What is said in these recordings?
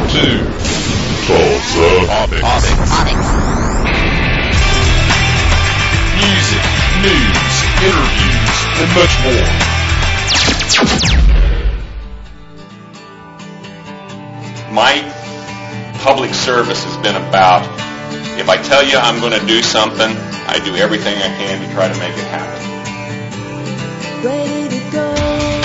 to Tulsa Topics. Music, news, interviews, and much more. My public service has been about, if I tell you I'm going to do something, I do everything I can to try to make it happen. Ready to go.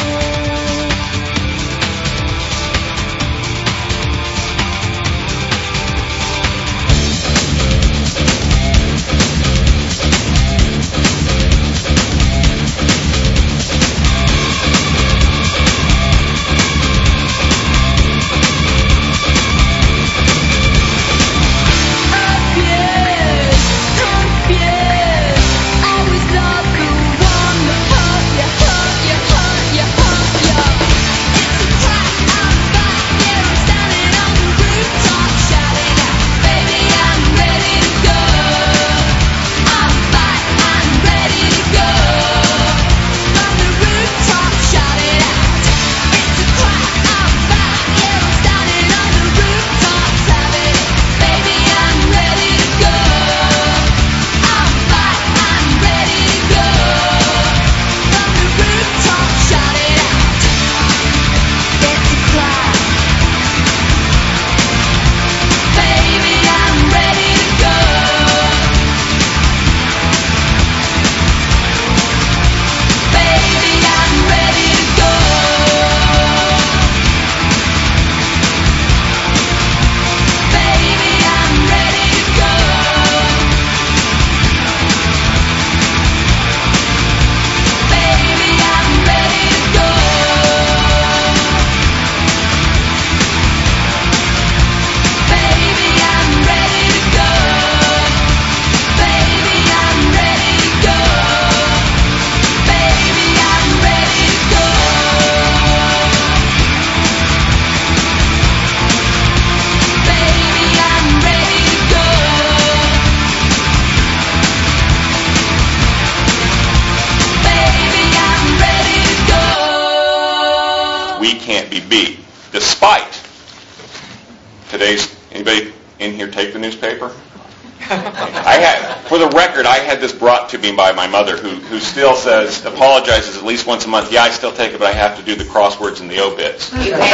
Can't be beat. Despite today's, anybody in here take the newspaper? For the record, I had this brought to me by my mother, who still apologizes at least once a month. Yeah, I still take it, but I have to do the crosswords and the obits.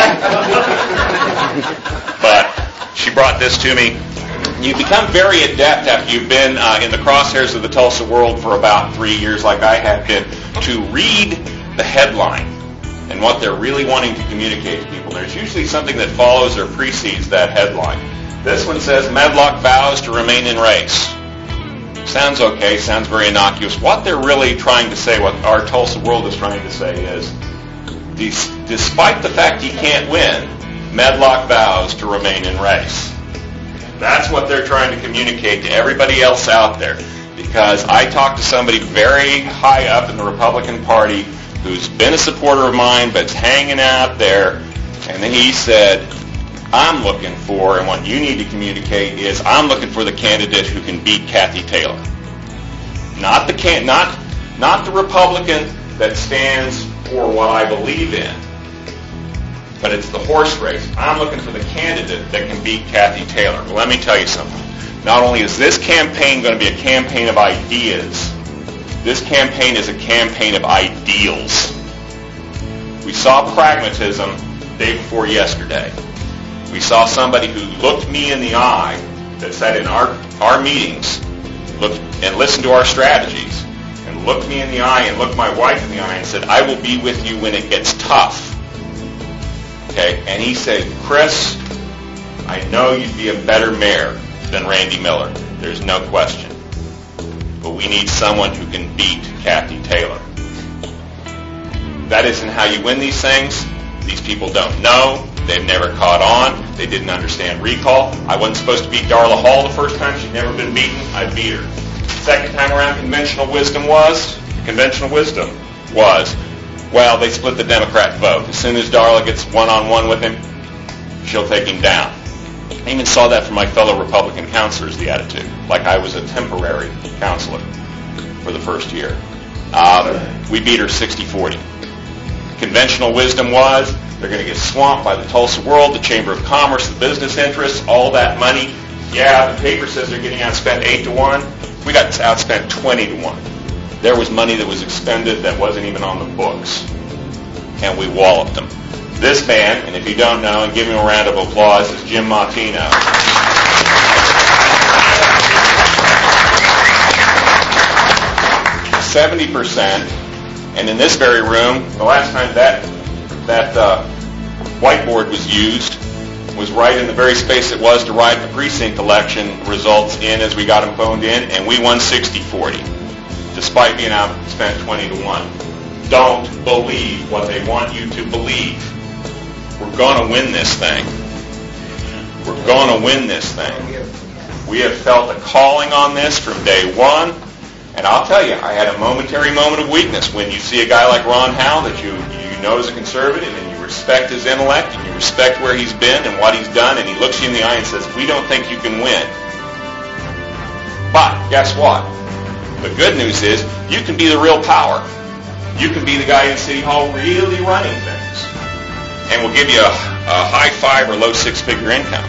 But she brought this to me. You become very adept after you've been in the crosshairs of the Tulsa world for about 3 years, like I have been, to read the headline and what they're really wanting to communicate to people. There's usually something that follows or precedes that headline. This one says, Medlock vows to remain in race. Sounds okay, sounds very innocuous. What they're really trying to say, what our Tulsa world is trying to say is, despite the fact he can't win, Medlock vows to remain in race. That's what they're trying to communicate to everybody else out there. Because I talked to somebody very high up in the Republican Party who's been a supporter of mine but's hanging out there, and then he said, I'm looking for, and what you need to communicate is, I'm looking for the candidate who can beat Kathy Taylor. Not the Republican that stands for what I believe in, but it's the horse race. I'm looking for the candidate that can beat Kathy Taylor. Well, let me tell you something. Not only is this campaign going to be a campaign of ideas, this campaign is a campaign of ideals. We saw pragmatism day before yesterday. We saw somebody who looked me in the eye, that sat in our meetings, looked and listened to our strategies, and looked me in the eye and looked my wife in the eye and said, I will be with you when it gets tough. Okay? And he said, Chris, I know you'd be a better mayor than Randy Miller. There's no question. But we need someone who can beat Kathy Taylor. That isn't how you win these things. These people don't know. They've never caught on. They didn't understand recall. I wasn't supposed to beat Darla Hall the first time. She'd never been beaten. I beat her. Second time around, conventional wisdom was, well, they split the Democrat vote. As soon as Darla gets one-on-one with him, she'll take him down. I even saw that from my fellow Republican counselors, the attitude, like I was a temporary counselor for the first year. We beat her 60-40. Conventional wisdom was they're going to get swamped by the Tulsa World, the Chamber of Commerce, the business interests, all that money. Yeah, the paper says they're getting outspent 8-1. We got outspent 20-1. There was money that was expended that wasn't even on the books, and we walloped them. This man, and if you don't know, and give him a round of applause, is Jim Martino. 70%, and in this very room, the last time that whiteboard was used was right in the very space it was to write the precinct election results in as we got them phoned in, and we won 60-40, despite being outspent 20-1. Don't believe what they want you to believe. We're going to win this thing. We're going to win this thing. We have felt a calling on this from day one. And I'll tell you, I had a momentary moment of weakness when you see a guy like Ron Howell that you know is a conservative and you respect his intellect and you respect where he's been and what he's done, and he looks you in the eye and says, we don't think you can win. But guess what? The good news is you can be the real power. You can be the guy in City Hall really running things. And we'll give you a high 5 or low 6-figure income.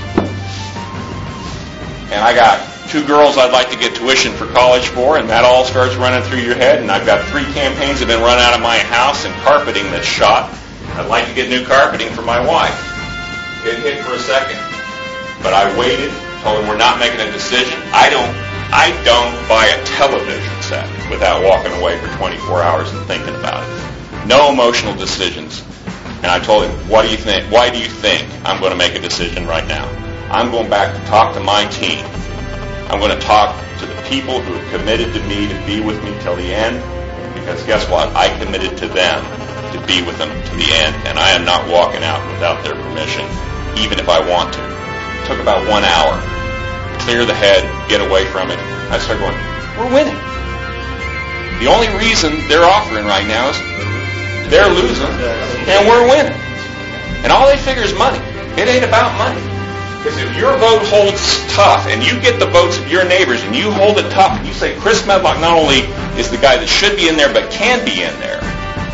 And I got 2 girls I'd like to get tuition for college for, and that all starts running through your head. And I've got 3 campaigns that have been run out of my house and carpeting that's shot. I'd like to get new carpeting for my wife. It hit for a second, but I waited, told them we're not making a decision. I don't buy a television set without walking away for 24 hours and thinking about it. No emotional decisions. And I told him, what do you think? Why do you think I'm going to make a decision right now? I'm going back to talk to my team. I'm going to talk to the people who have committed to me to be with me till the end, because guess what? I committed to them to be with them to the end, and I am not walking out without their permission, even if I want to. It took about 1 hour. Clear the head, get away from it. I started going, we're winning. The only reason they're offering right now is they're losing, and we're winning. And all they figure is money. It ain't about money. Because if your vote holds tough, and you get the votes of your neighbors, and you hold it tough, and you say Chris Medlock not only is the guy that should be in there, but can be in there,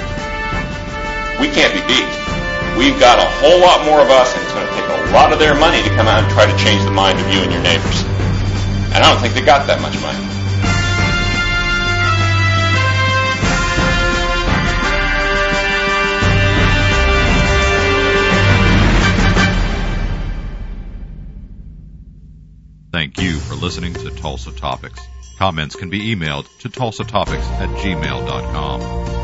we can't be beat. We've got a whole lot more of us, and it's going to take a lot of their money to come out and try to change the mind of you and your neighbors. And I don't think they got that much money. Thank you for listening to Tulsa Topics. Comments can be emailed to tulsatopics@gmail.com.